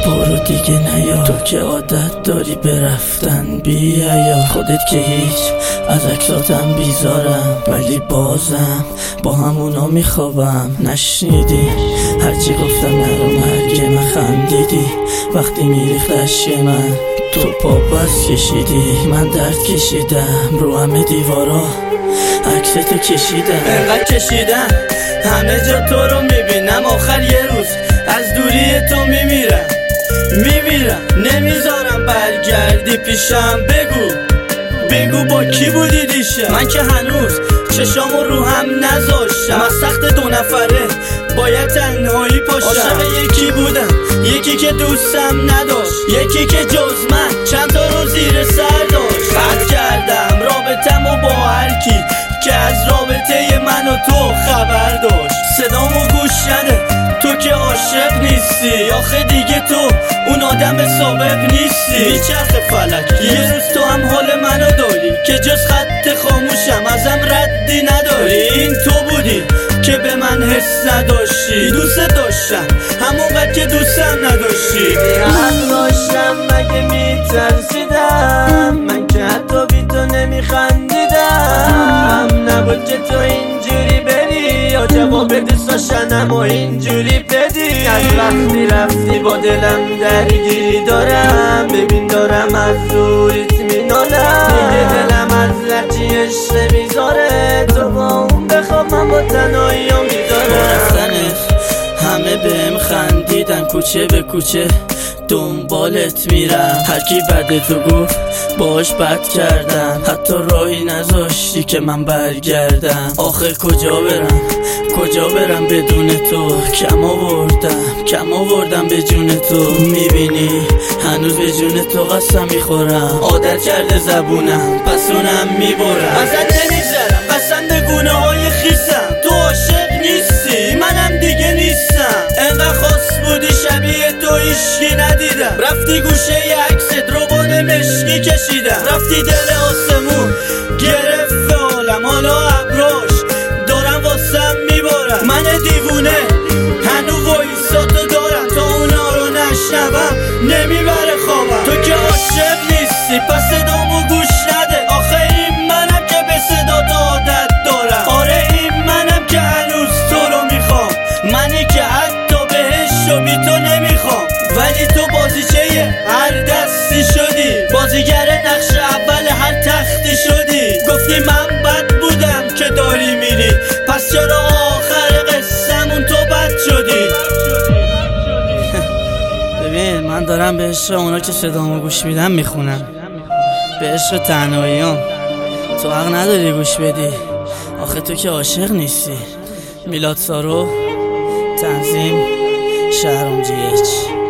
برو دیگه نیا، تو که عادت داری برفتن بیا، خودت که هیچ از عکساتم بیزارم، ولی بازم با همونا میخوابم. نشنیدی هرچی گفتم نرو مرگ من، خندیدی وقتی میریخت اشک من، تو پا بس کشیدی. من درد کشیدم رو همه دیوارا، عکس تو کشیدم، انقدر کشیدم همه جا تو رو میبینم. آخر یه روز از دوری تو میمیرم نمیذارم برگردی پیشم. بگو با کی بودی دیشب؟ من که هنوز چشامو رو هم نذاشتم، از سخت دو نفره باید تنهایی پاشم. عاشق یکی بودم، یکی که دوستم نداشت، یکی که جز من چند تا رو زیر سر داشت. قطع کردم رابطمو با هرکی که از رابطه من و تو خبر داشت. صدامو گوش نده تو که عاشق نیستی، آخه دیگه تو اون آدم سابق نیستی. میچرخه فلک یه روز تو هم حال منو داری که جز خط خاموشم ازم ردی نداری. این تو بودی که به من حس نداشتی، دوست داشتم همونقدر که دوستم نداشتی. حق داشتم مگه میترسیدم، من که حتی بی تو نمیخندیدم. نبود که تو اینجوری بری یا جواب دوست داشتنم و اینجوری بدی. از وقتی رفتی با دلم درگیری دارم، ببین دارم از دوریت مینالم. دیگه دلم از لرچی عشق میذاره، تو با اون بخواب من با تنهاییام میدارم. همه بهم خندیدن، کوچه به کوچه دنبالت میرم. هرکی بده تو گفت باش بد کردم، حتی راهی نذاشتی که من برگردم. آخه کجا برم بدون تو؟ کم آوردم به جون تو. میبینی هنوز به جون تو قسم میخورم، عادت کرده زبونم پس اونم میبرم. ازت نمیگذرم قسم به گونه های خیسم، تو عاشق نیستی منم دیگه نیستم. انقدر خاص بودی شبیه تو هیچکی ندیدم، رفتی گوشه ی عکست روبان مشکی کشیدم. رفتی دل آسمون گرفت عالم، حالا ابراش دارم واسم میبارم. من دیوونه هنو وایساتو دارم، تا اونا رو نشنوم نمیبره خوابم. تو که عاشق نیستی پس صدامو گوش نده، آخه این منم که به صدا عادت دارم. آره این منم که هنوز تو رو میخوام، منی که حتی بهش و بی تو نمیخوام. ولی تو بازیچه هر دستی شدی، بازیگر نقش اول هر تختی شدی. گفتی من بد بودم که داری میری، پس چرا آخر قصه‌مون تو بد شدی؟ ببین من دارم به عشق اونا که صدامو گوش میدن میخونم، به عشق تنهاییام. تو حق نداری گوش بدی، آخه تو که عاشق نیستی. میلاد سارو، تنظیم شهرام GH.